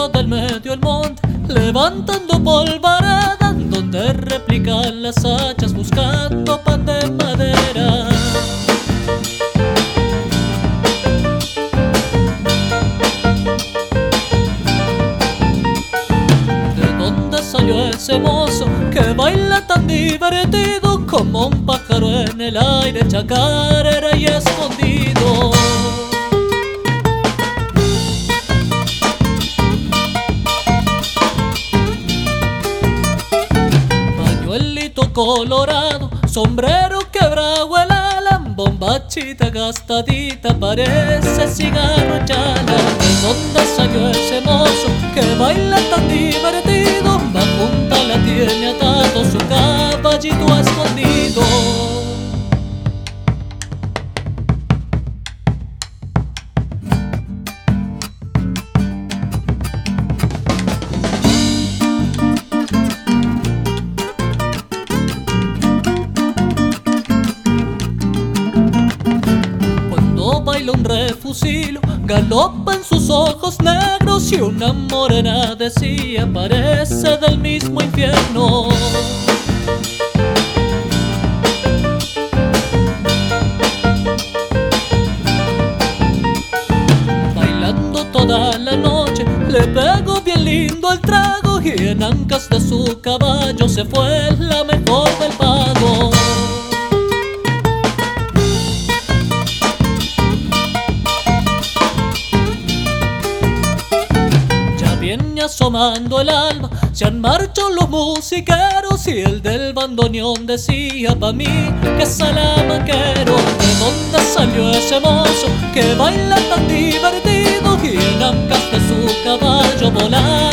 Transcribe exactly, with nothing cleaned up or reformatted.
centro del medio el monte, levantando polvareda, donde replican las hachas buscando pan de madera. ¿De dónde salió ese mozo que baila tan divertido, como un pájaro en el aire, chacarera y escondido? Pañuelito colorado, sombrero quebrado el ala, bombachita gastadita, parece cigarro chala. ¿De dónde salió ese mozo que baila tan divertido? Va junta la tiene atado su caballito escondido. Baila un refusilo, galopa en sus ojos negros, y una morena decía parece del mismo infierno. Bailando toda la noche, le pegó bien lindo el trago, y en ancas de su caballo se fue la mejor del pago. Viene asomando el alba, se han marchado los musiqueros, y el del bandoneón decía pa' mí que es salamaquero. ¿De dónde salió ese mozo que baila tan divertido, y en ancas de su caballo volar